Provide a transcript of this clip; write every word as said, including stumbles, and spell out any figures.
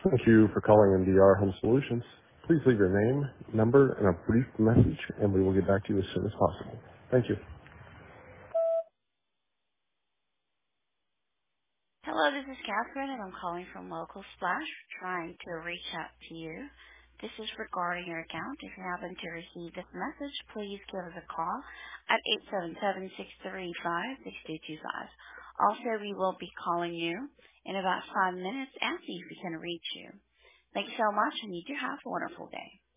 Thank you for calling M D R Home Solutions. Please leave your name, number, and a brief message, and we will get back to you as soon as possible. Thank you. Hello, this is Catherine, and I'm calling from Local Splash, trying to reach out to you. This is regarding your account. If you happen to receive this message, please give us a call at eight seven seven, six three five, six two two five. Also, we will be calling you in about five minutes and see if we can reach you. Thanks so much, and you do have a wonderful day.